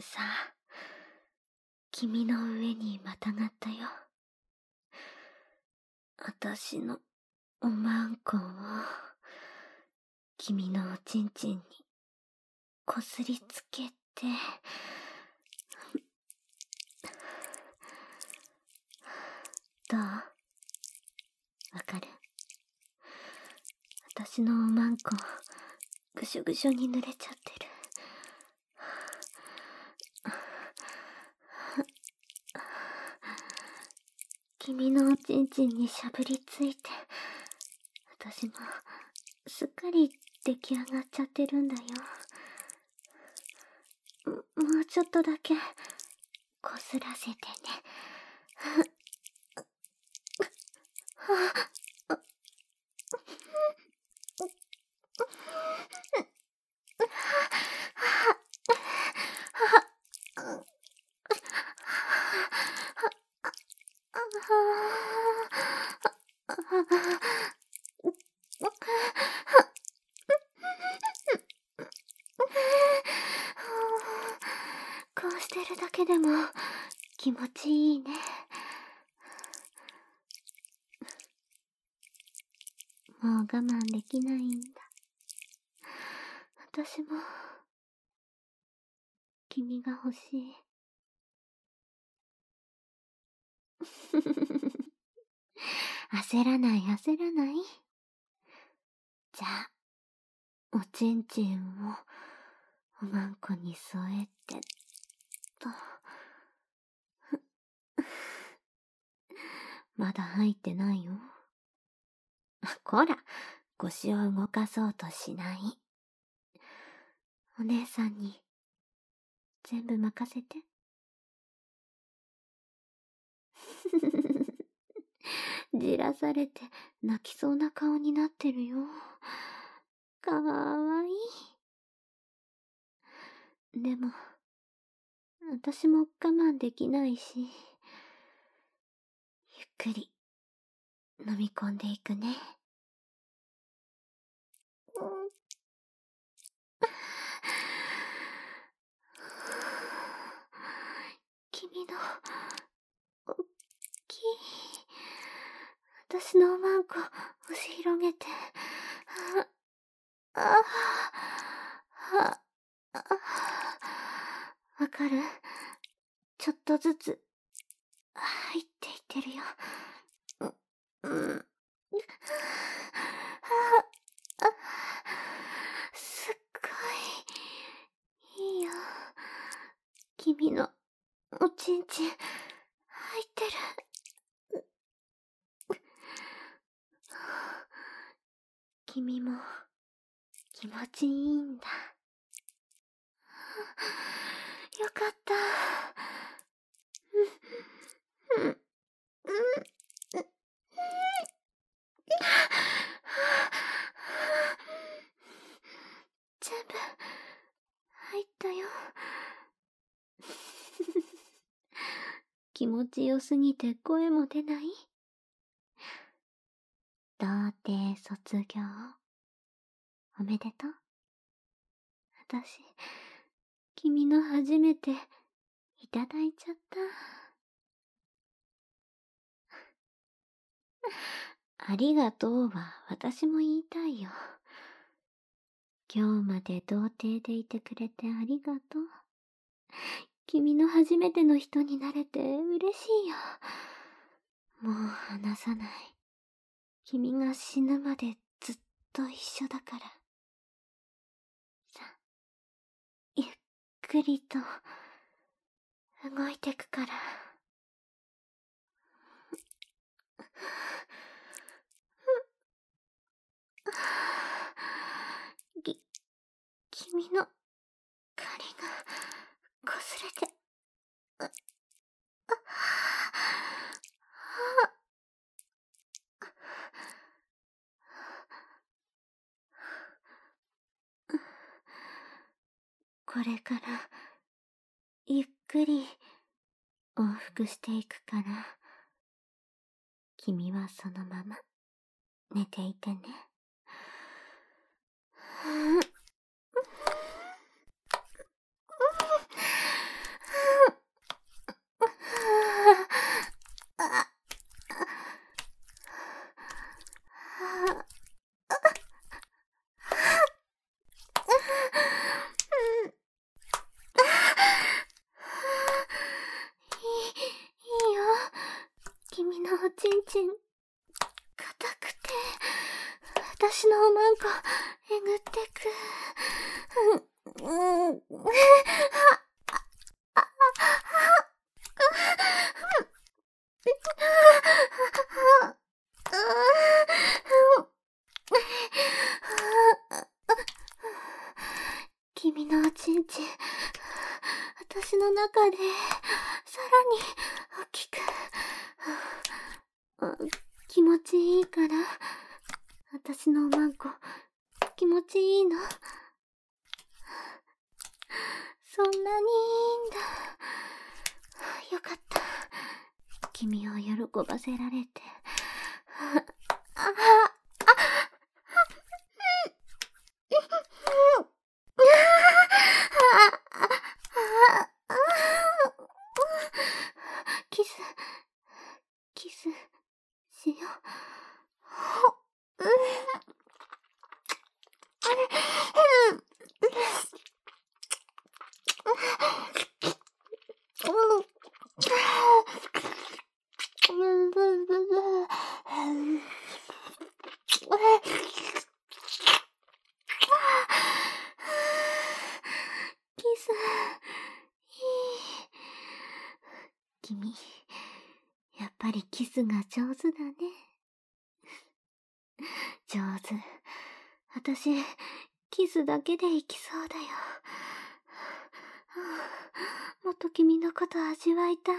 さあ、君の上にまたがったよ。あたしのおまんこを君のおちんちんにこすりつけて、どう？わかる？あたしのおまんこぐしょぐしょに濡れちゃってる。君のおちんちんにしゃぶりついて、あたしもすっかり出来上がっちゃってるんだよ。もうちょっとだけこすらせてね。こうしてるだけでも気持ちいいね。もう我慢できないんだ。私も君が欲しい。焦らない焦らない。じゃあ、おちんちんをおまんこに添えてと。まだ入ってないよ。こら、腰を動かそうとしない。お姉さんに全部任せて。じらされて泣きそうな顔になってるよ。かわいい。でも、私も我慢できないし、ゆっくり飲み込んでいくね。君のおっきい私のおまんこ押し広げて、わかる？ちょっとずつ入っていってるよ。すっごいいいよ。君のおちんちん入ってる。君も気持ちいいんだ。よかった。全部入ったよ。気持ちよすぎて声も出ない？童貞卒業おめでとう。私、君の初めていただいちゃった。ありがとうは私も言いたいよ。今日まで童貞でいてくれてありがとう。君の初めての人になれて嬉しいよ。もう離さない。君が死ぬまでずっと一緒だから。さ、ゆっくりと動いてくから。君の髪がこすれて。これからゆっくり往復していくから、君はそのまま寝ていてね。 ちん、硬くて、私のおまんこ、えぐってく。君のおちんちん、私の中で、さらに大きく、気持ちいいから、私のおまんこ、気持ちいいの？そんなにいいんだ。よかった。君を喜ばせられて。キスしよう。キス、いい。君、やっぱりキスが上手だね。上手。私、キスだけでいきそうだよ。もっと君のこと味わいたい。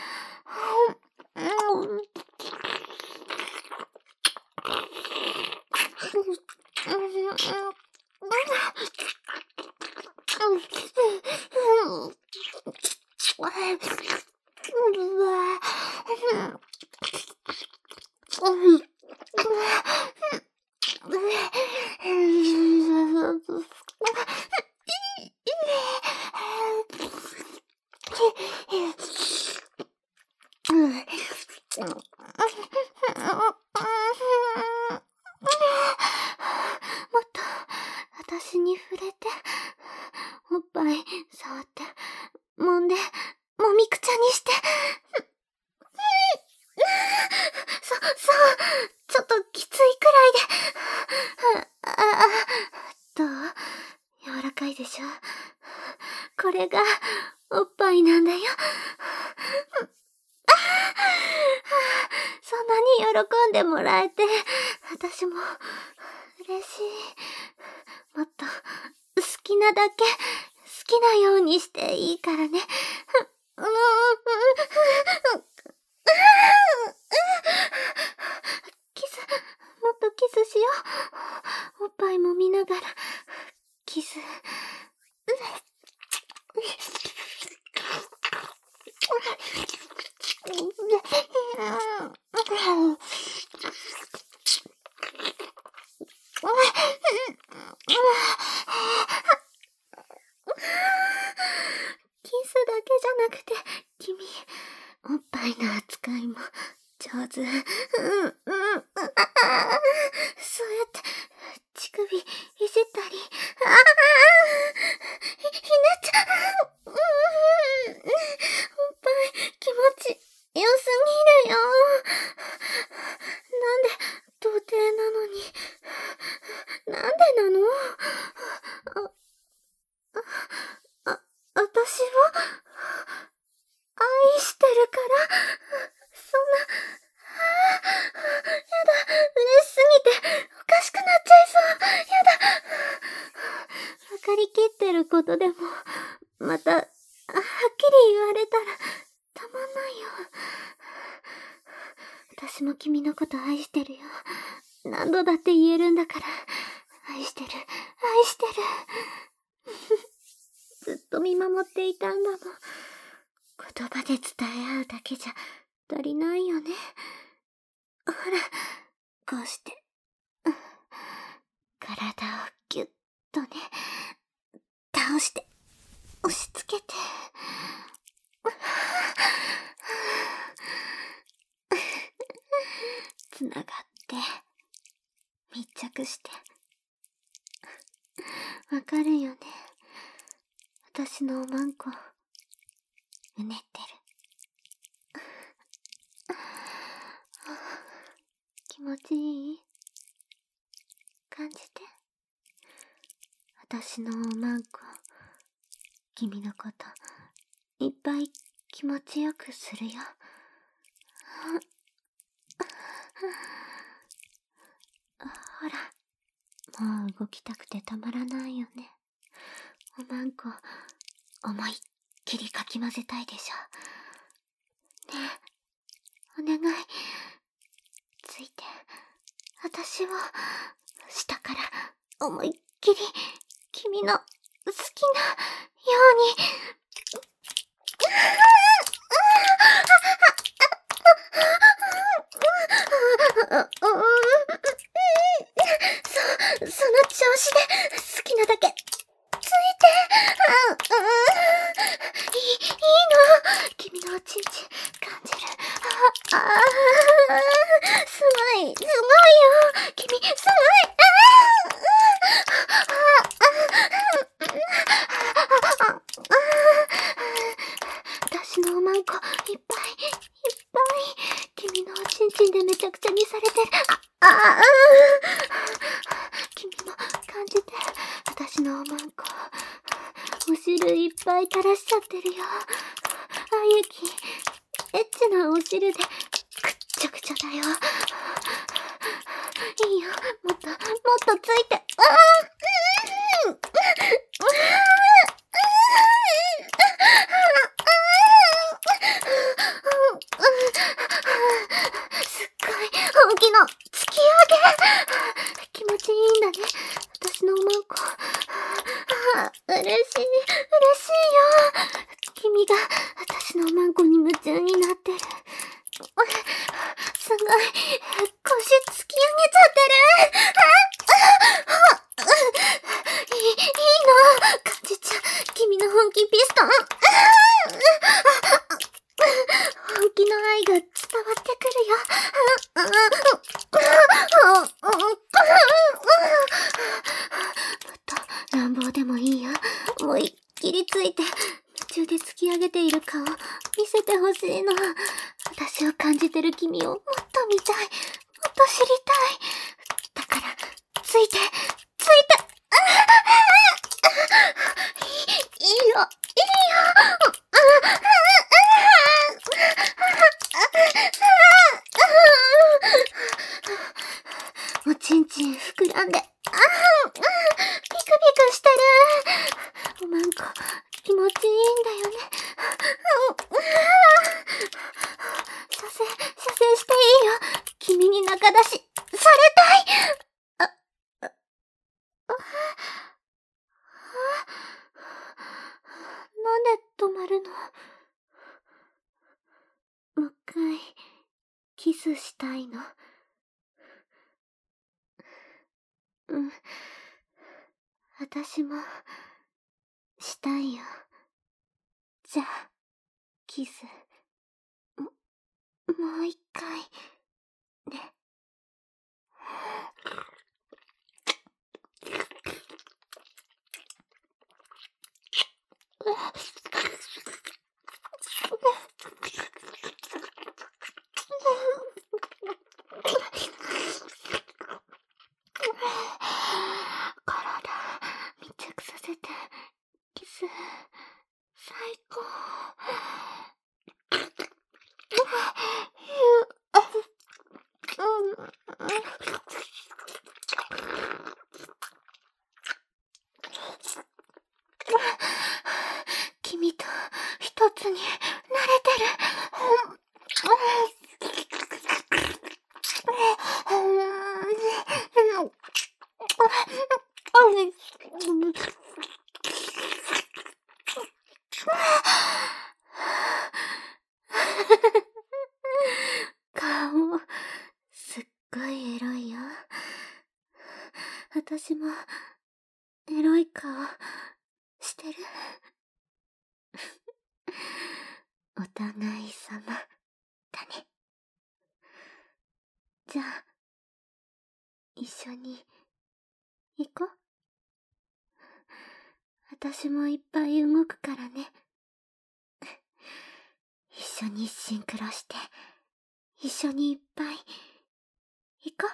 もっと私に触れて、おっぱい触って、揉んで、もみくちゃにして。そう、ちょっときついくらいで。どう？柔らかいでしょ？これがおっぱいなんだよ。そんなに喜んでもらえて、私も嬉しい。もっと好きなだけ好きなようにしていいからね。キス、もっとキスしよう。おっぱいも見ながら、キス。キスだけじゃなくて、君、おっぱいの扱いも上手。そうやって、乳首いじったり。ひなちゃん。おっぱい気持ちよすぎるよ。なんで、童貞なのに。なんでなの？私を愛してるから、そんな、やだ、嬉しすぎて、おかしくなっちゃいそう。やだ。わかりきってることでも、また、はっきり言われたら、たまんないよ。私も君のこと愛してるよ。何度だって言えるんだから。愛してる、愛してる。ずっと見守っていたんだもん。言葉で伝え合うだけじゃ足りないよね。ほら、こうして、体をギュッとね、倒して、押し付けて。つながって、密着して。わかるよね。私のおまんこ、うねってる。 気持ちいい？感じて。私のおまんこ、君のこと、いっぱい気持ちよくするよ。ほら、もう動きたくてたまらないよね。おまんこ、思いっきりかき混ぜたいでしょ。ねえ、お願い。ついて、私を、下から思いっきり、君の好きなように。その調子で好きなだけついて。いいの。君のおちんちん感じる。すごいよ。君、すごい。私のおまんこ、いっぱい、君のおちんちんでめちゃくちゃにされてる。君も感じて。私のおまんこ、お汁いっぱい垂らしちゃってるよ。ゆき、エッチなお汁で、くっちゃくちゃだよ。いいよ、もっとついて。すっごい、本気の突き上げ。気持ちいいんだね、私のおまんこ。嬉しいよ。君が私のおまんこに夢中になってる。すごい、腰突き上げちゃってる。いいの、感じちゃう。君の本気ピストン。本気の愛が伝わってくるよ。もっと乱暴でもいいよ。思いっきりついて、夢中で突き上げている顔見せてほしいの。私を感じてる君をもっと見たい。もっと知りたい。だから、ついて。いいよ。おちんちん膨らんで、ピクピクしてる。おまんこ、気持ちいいんだよね。射精していいよ。君に仲出し、されたい。なんで止まるの？もう一回、キスしたいの。私も、したいよ。じゃあ、キス。もう一回、ね。体密着させてキス最高。君と一つになれてる。顔、すっごいエロいよ。私も、エロい顔、してる。お互い様、だね。じゃあ、一緒に、行こう。私もいっぱい動くからね。一緒にシンクロして、一緒にいっぱい行こう。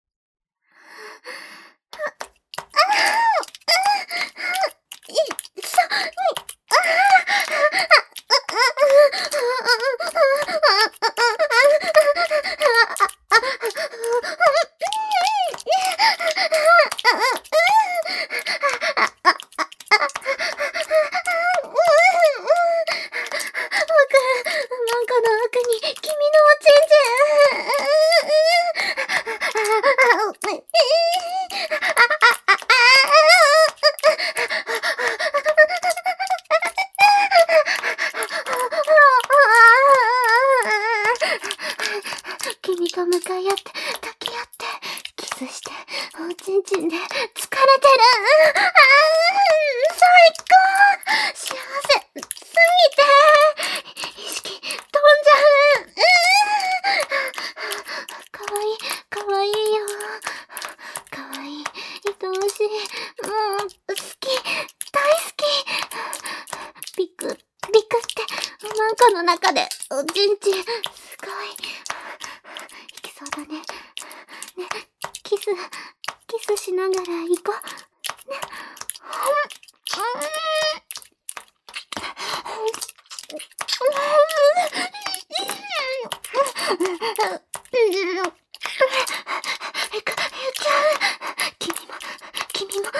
君と向かい合って、抱き合って、キスして、おちんちんで疲れてる。最高幸せすぎて、意識飛んじゃう。かわいい、かわいいよ。かわいい、愛おしい、もう、好き、大好き。ビクって、マンコの中で、おちんちん、すごい。いきそうだね。ね、キスしながら行こう。ね、君も行って。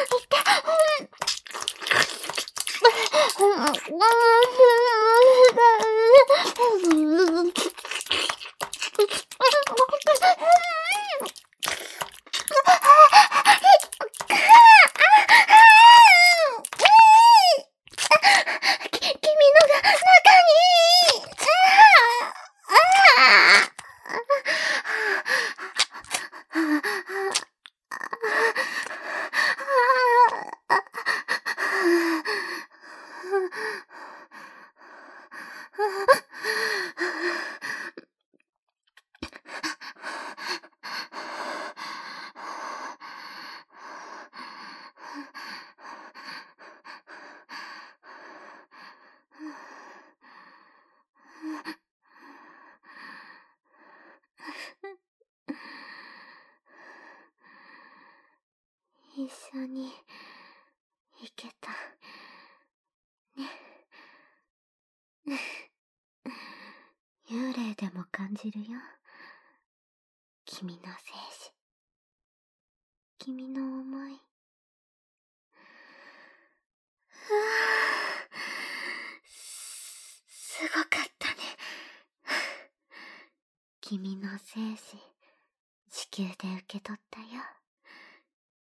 一緒に行けたね。幽霊でも感じるよ。君の精子、君の思い。すごかったね。君の精子、地球で受け取ったよ。